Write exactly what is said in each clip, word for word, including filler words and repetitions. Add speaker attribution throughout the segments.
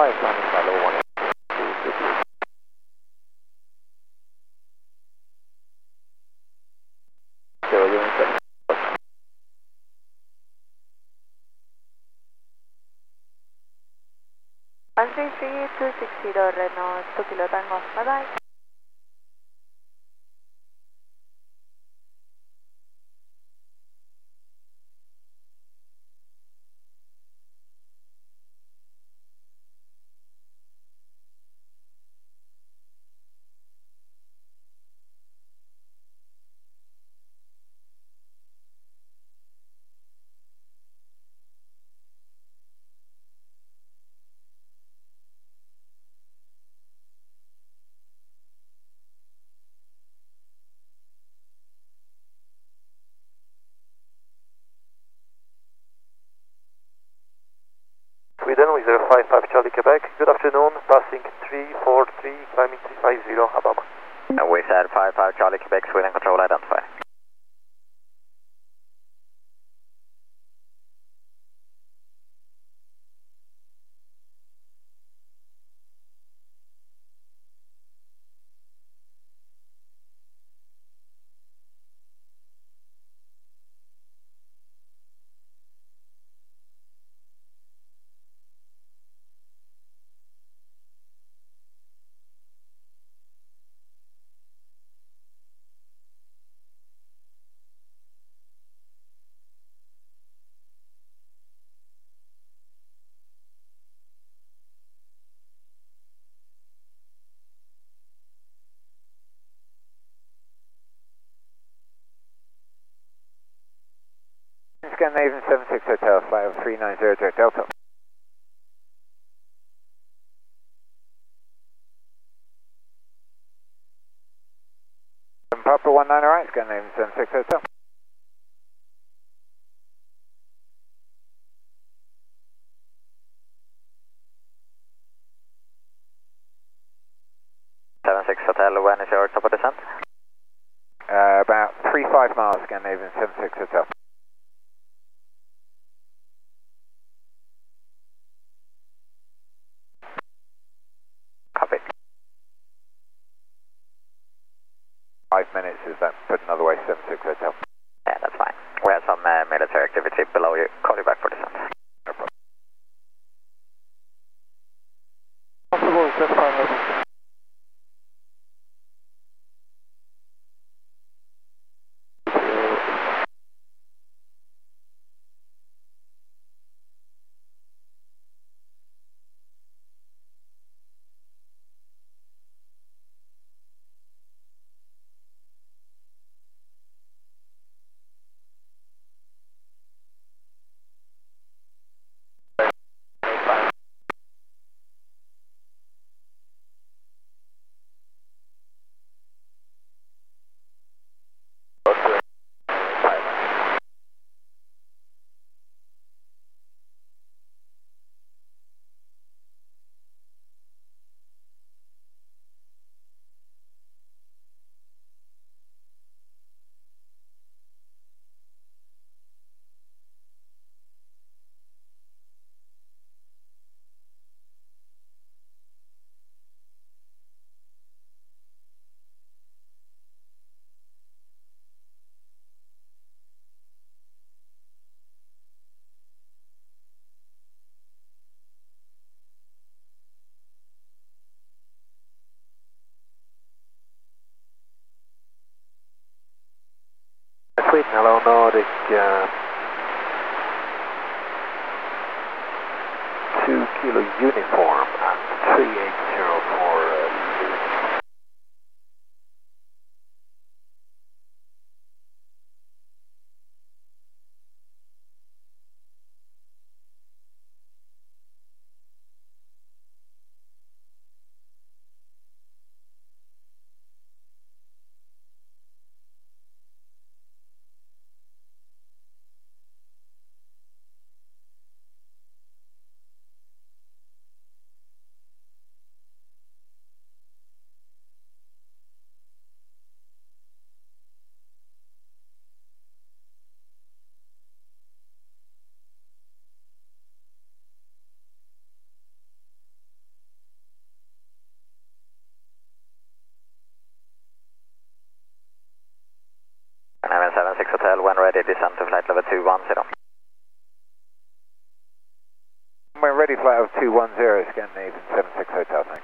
Speaker 1: five, landing by low one eight. Zero unit seven.
Speaker 2: one three three two six zero Renault two Kilo Tango, bye bye.
Speaker 1: Sweden with zero five five Charlie Quebec, good afternoon, passing three four three, climbing three five zero, above.
Speaker 3: And we said five five Charlie Quebec, Sweden control identified.
Speaker 4: Scandinavian seven six Hotel, flight of three nine zero zero Delta. Papa one nine, alright, Scandinavian seven six Hotel.
Speaker 3: seven six Hotel, when is your top of descent?
Speaker 4: Uh, about three five miles, Scandinavian seven six Hotel.
Speaker 3: Copy.
Speaker 4: Five minutes, is that put another way, seven six Hotel?
Speaker 3: Yeah, that's fine. We have some uh, military activity below you. Call you back for descent.
Speaker 4: No problem.
Speaker 1: Possible, seven five level. Sweden, hello Nordic, uh, two Kilo Uniform at three eight zero four. Uh,
Speaker 3: descend to flight level two one zero.
Speaker 4: We're ready flight of two one zero, Scandinavian seven six Hotel, thanks.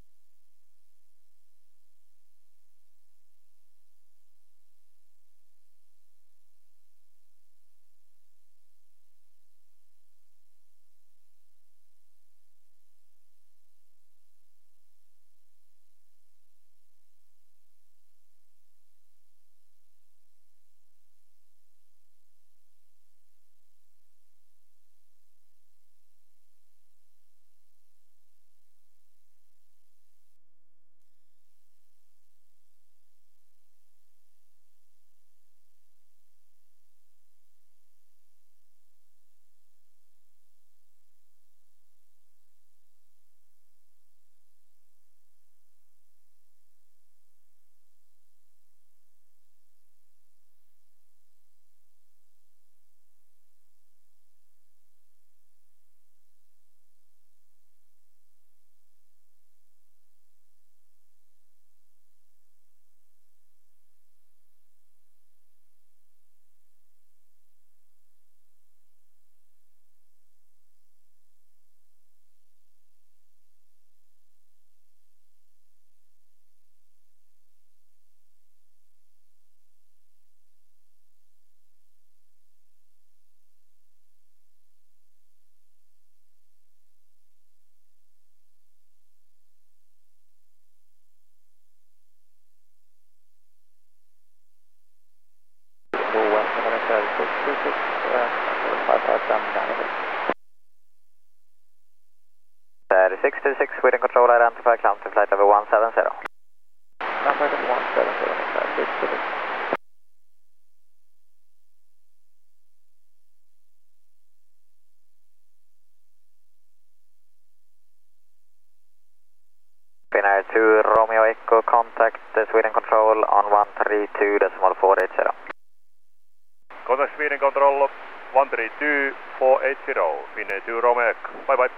Speaker 3: six two six, Sweden Control, identify, climb to flight level one seven zero.
Speaker 1: Number one seven zero, six two six.
Speaker 3: Finnair two, Romeo Echo, contact the Sweden Control on one three two decimal four eight zero.
Speaker 5: Contact Sweden Control one three two four eight zero, Finnair two, Romeo Echo. Bye bye.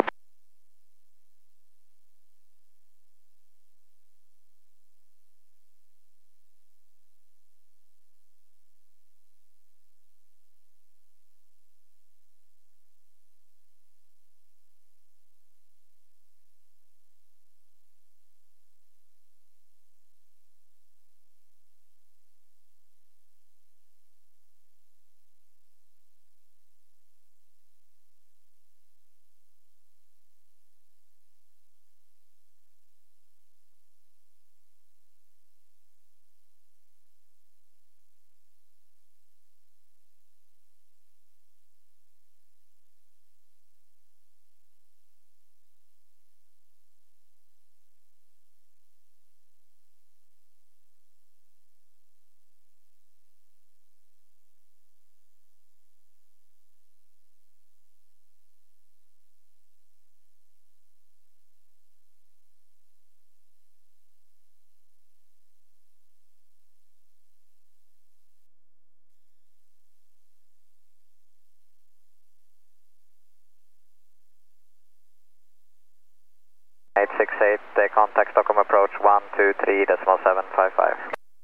Speaker 3: eight six eight, uh, contact Stockholm approach one two three decimal seven five five.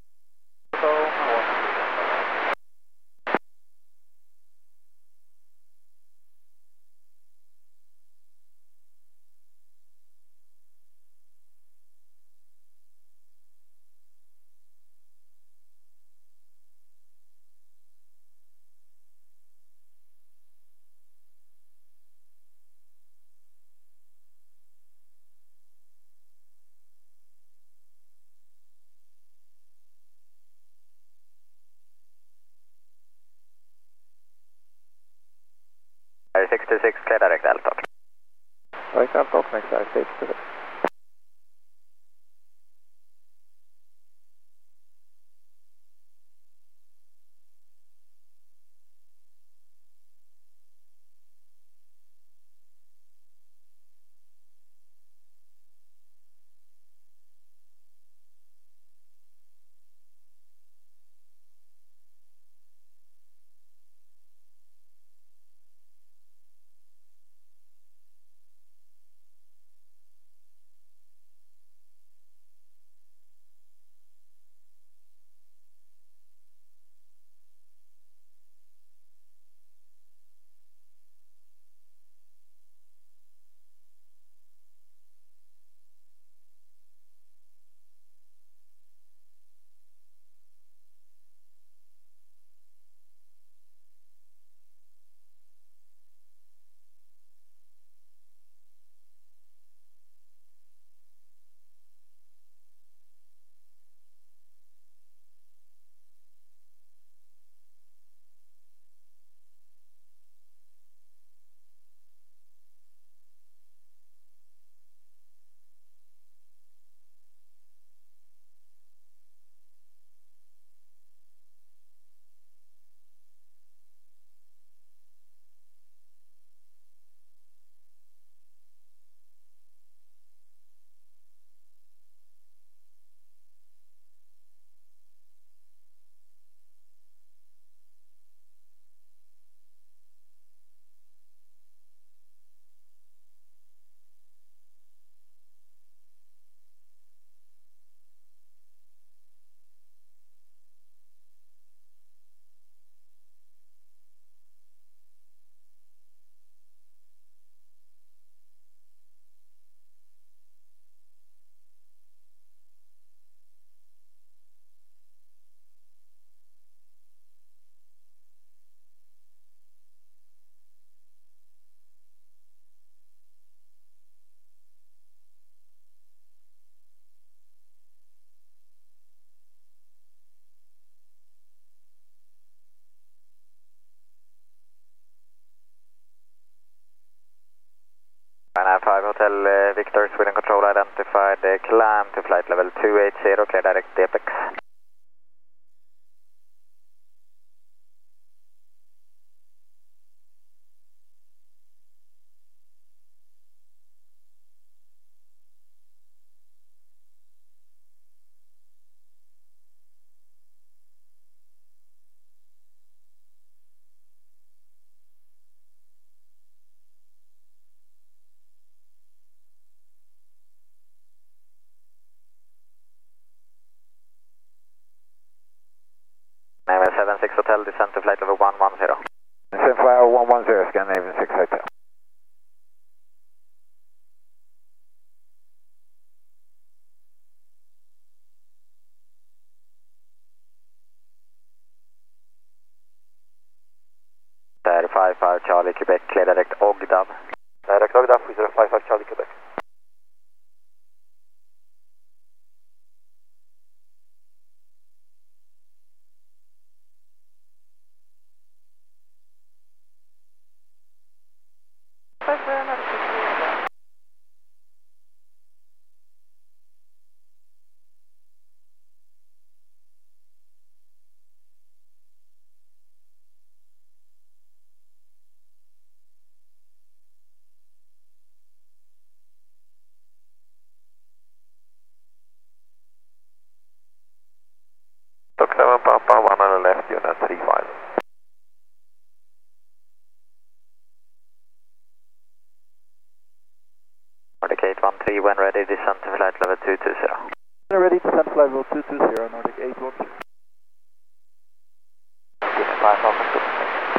Speaker 3: six two six, clear direct Altok.
Speaker 1: Direct Altok, next direct six two six.
Speaker 3: Hotel uh, Victor, Sweden Control identified uh, climb to flight level two eighty, clear direct to Apex. Naval seven six Hotel, descent to flight level one one zero.
Speaker 4: seven flight one one zero, Scandinavian six Hotel.
Speaker 3: There, five five Charlie Quebec, clear direct Ogdav.
Speaker 1: Direct Ogdav, we zero five five Charlie Quebec.
Speaker 2: Five for Nordic eight three.
Speaker 1: Stock seven Papa, one on the left, unit three five.
Speaker 3: Nordic eight one three, when ready, descent to flight level two two zero.
Speaker 6: Ready, descent flight level two two zero, Nordic eight one three.
Speaker 1: Unit five, welcome to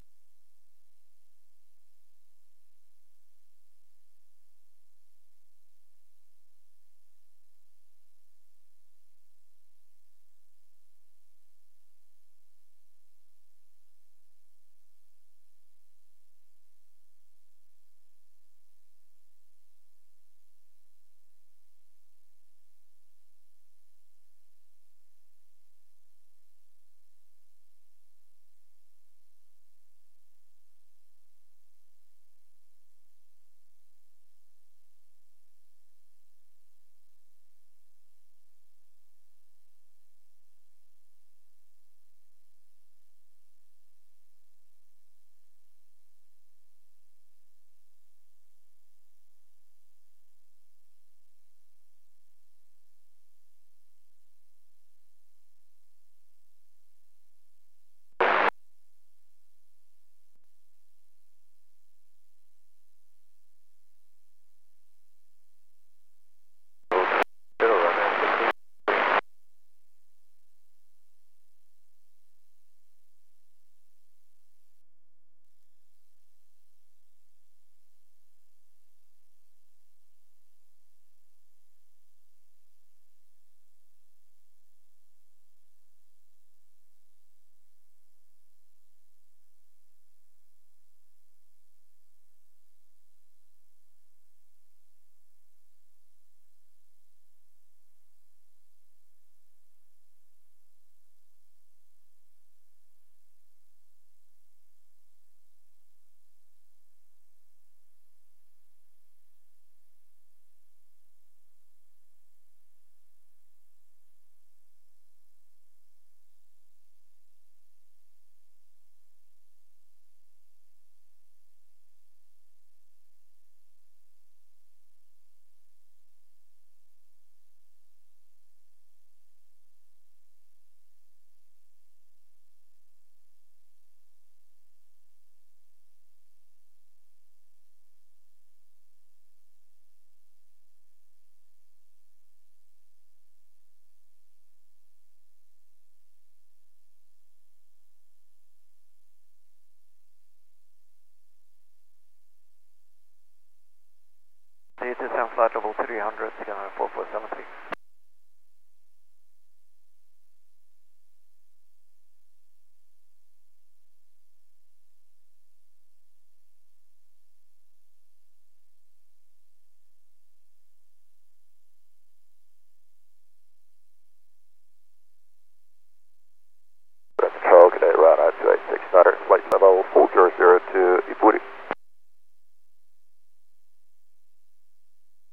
Speaker 1: descent flight level three hundred, Scanner four four seven three. Control, Cadet Radar two eight six, starter, flight level four zero zero to Ipuri.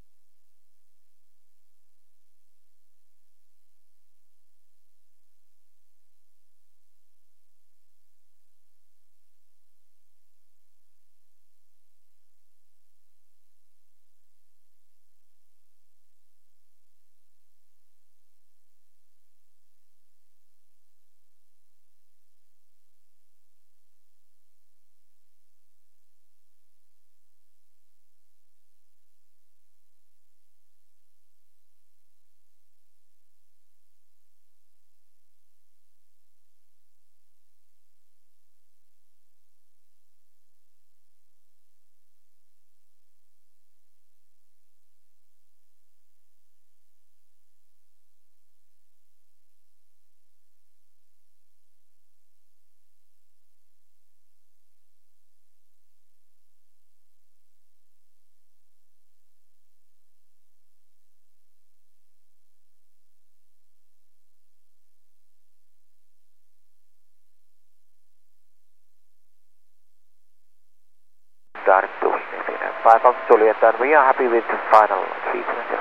Speaker 3: five Alpha Juliet, and we are happy with the final three seven zero.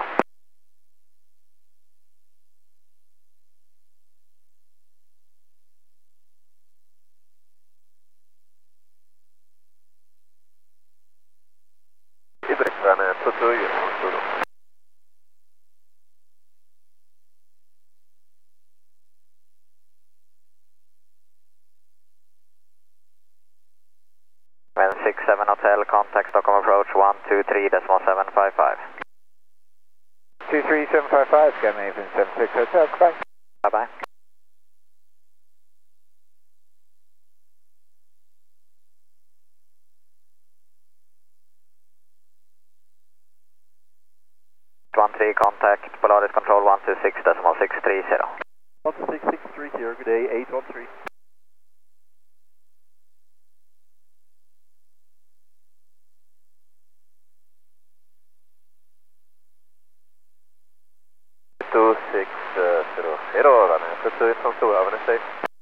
Speaker 1: Ibrikväinen Tutu Turun.
Speaker 3: six seven Hotel, contact Stockholm approach one two three decimal seven five five.
Speaker 4: two three seven five five, Scandinavian seven six Hotel, goodbye.
Speaker 3: Bye bye. one three, contact Polaris control one two six decimal six three zero.
Speaker 6: one six six three zero, good day, eight one three.
Speaker 1: two six zero zero, running Tutu from Stora, have a nice day.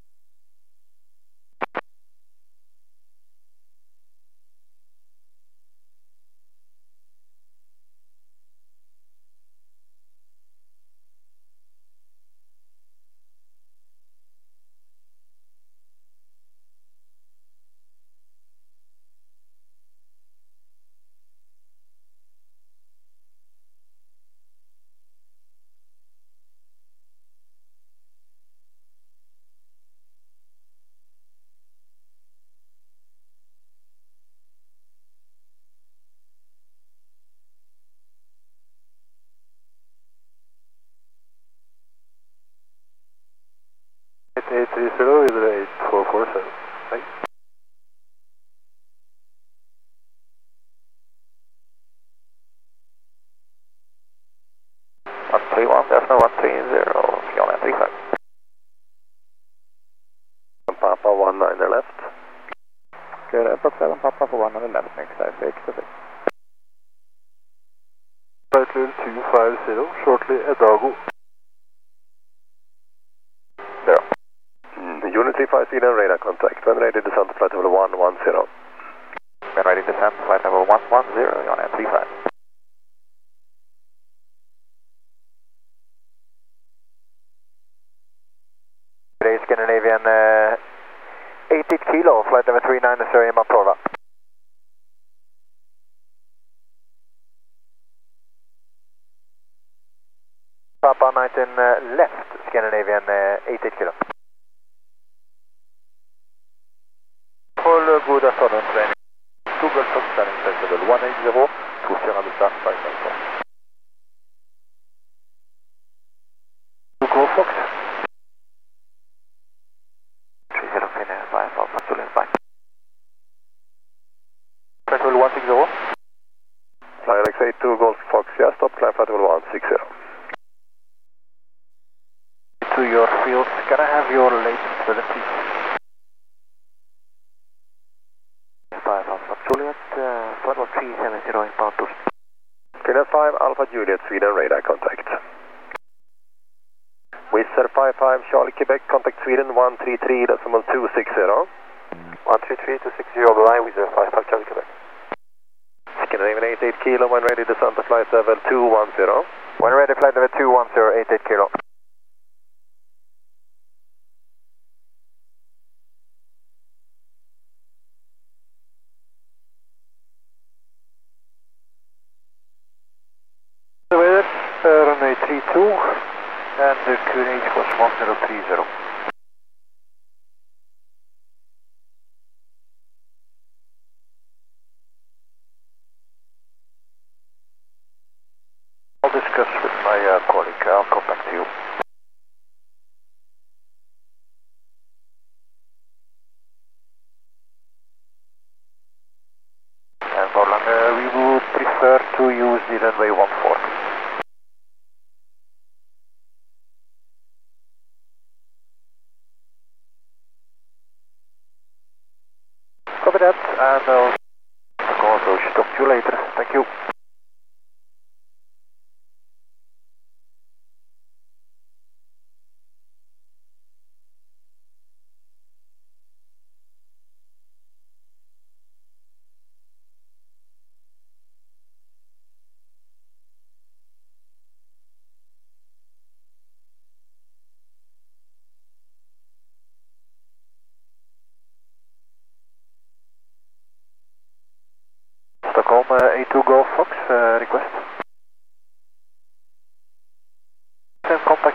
Speaker 1: eight three zero is eight four four seven. Thanks.
Speaker 3: one three one, decimal one three zero, Fiona three five.
Speaker 1: Papa one nine the left.
Speaker 4: Good, approx seven Papa for one on the left, next five six six.
Speaker 1: Flight level two five zero, shortly Edago.
Speaker 3: Zero.
Speaker 1: Mm, Unit three five Sweden radar contact. When ready, descent to flight level one one zero.
Speaker 3: When ready, descent, flight level one one zero, Fiona three five.
Speaker 1: Today Scandinavian uh, eighty kilo, flight level three nine zero in Maprova. Papa nineteen uh, left, Scandinavian uh, eighty kilo. Full uh, good ascendant training. Two Golf Fox standing flight level one eight zero to Sierra Delta five five four. Two Golf Fox.
Speaker 3: three zero Finnair five Alpha Juliet five.
Speaker 1: Flight level one six zero. Flying X eight two Golf Fox, yeah, stop, climb flight level one six zero. To your fields, can I have your latest weather, please?
Speaker 3: five Alpha Juliet, uh, flight level three seven zero inbound to
Speaker 1: Finnair five Alpha Juliet, Sweden radar contact. Wizard five five Charlie Quebec, contact Sweden one three three decimal two six zero. one three three two six zero, the line Wizard five five Charlie Quebec. Scandinavian eight eight kilo, when ready, descent to flight level two one zero. When ready, flight level two one zero, eight eight kilo. The weather, uh, runway three two, and the Q N H was one zero three zero. I'll discuss with my uh, colleague, I'll come back to you. And for long, uh, we would prefer to use the runway one forty. Copy that, and I'll also talk to you later. Thank you.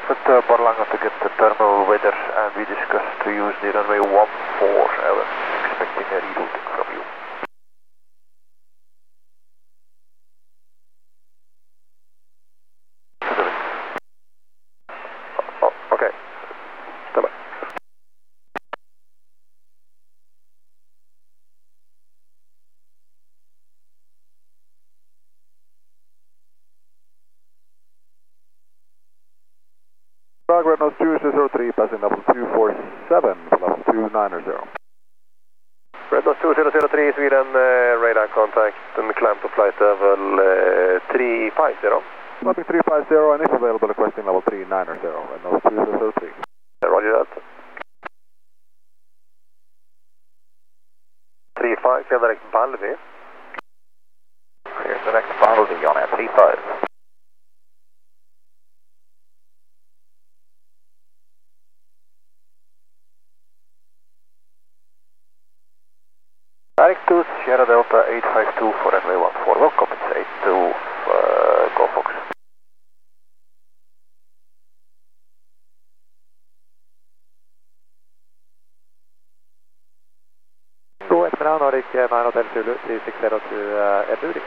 Speaker 1: at uh, Borlänge to get the terminal weather, and we discussed to use the runway one four. I was expecting a rerouting from you. Oh, okay. Stand by.
Speaker 6: Prague Red Nose two zero three, passing level two four seven, level two nine zero.
Speaker 1: Red Nose two zero zero three, Sweden, uh, radar contact, and climb to flight level uh, three five zero.
Speaker 6: Flapping three five zero, and if available, requesting level three nine zero, Red Nose two zero zero three.
Speaker 1: Uh, Roger that. three five, clear direct Balvi.
Speaker 3: Clear direct Balvi on air three five.
Speaker 1: Direct to Sierra Delta eight five two for runway one four, will compensate to uh, Go Fox.
Speaker 7: Go Etmina, Nordic nine Hotel Zulu three six zero to uh, Ebury.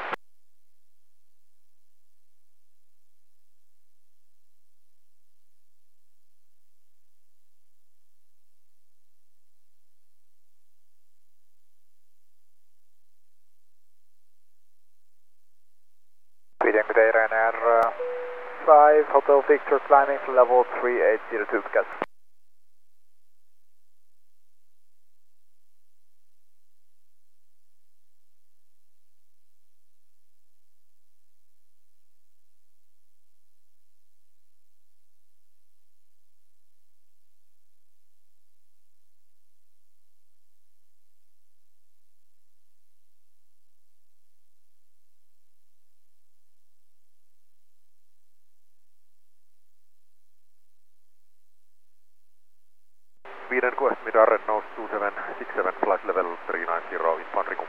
Speaker 4: Sweden, good day, Ryanair uh, five, Hotel Victor, climbing to level three eight zero two, cut.
Speaker 1: Sweden, West Midar, Red Nose two seven six seven, flight level three nine zero in Panrico.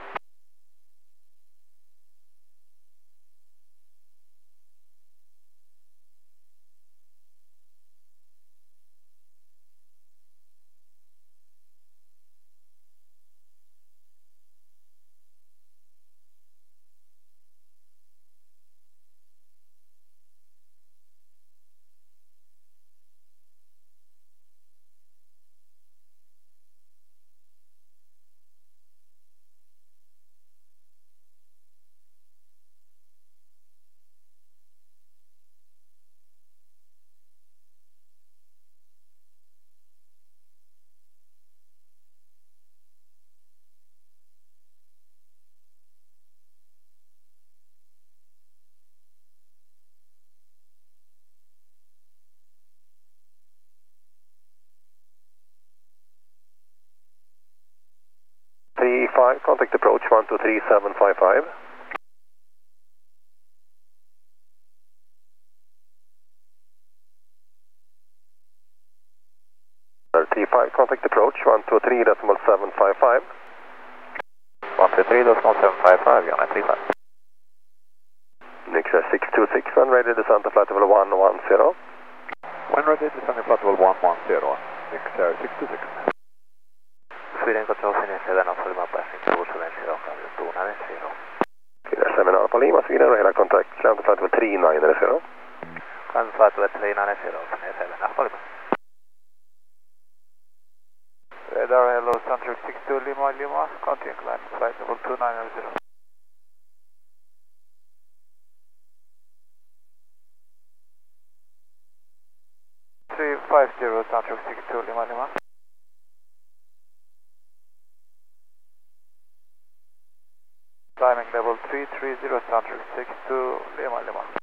Speaker 1: three five, contact approach one two three seven five five. three five, contact approach one two three decimal seven five five.
Speaker 3: one two three decimal seven five five, on air three five.
Speaker 1: Nixia six two six, when ready, descent to flight level one one zero.
Speaker 6: When ready, descending flight level one one zero, Nixia six two six.
Speaker 3: Sweden Control Finish seven of Lima passing two seven zero, two nine zero.
Speaker 1: Clear seven Alpha Lima, Sweden, radar contact, climb to flight level three nine zero.
Speaker 3: Climb to flight level three nine zero, seven Alpha Lima.
Speaker 4: Radar, hello, Central six two Lima Lima, continue climb to flight level two nine zero. three five zero, Central six two Lima Lima. Climbing level three three zero, Central six two Lima Lima.